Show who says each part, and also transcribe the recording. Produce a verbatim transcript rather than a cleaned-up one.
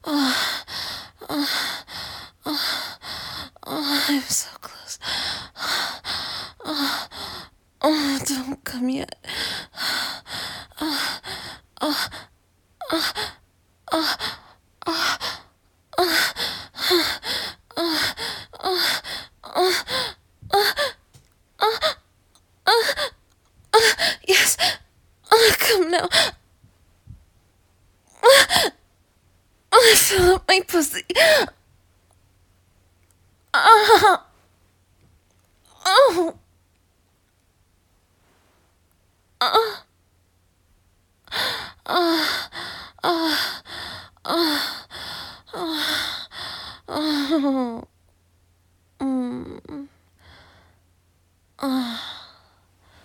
Speaker 1: Oh, oh, oh, oh, I'm so close. Oh, oh, don't come yet. Oh, oh, oh, oh, oh, oh, oh, oh, oh, oh, oh, yes. Oh, come now. Oh, I fell up my pussy. Oh, oh.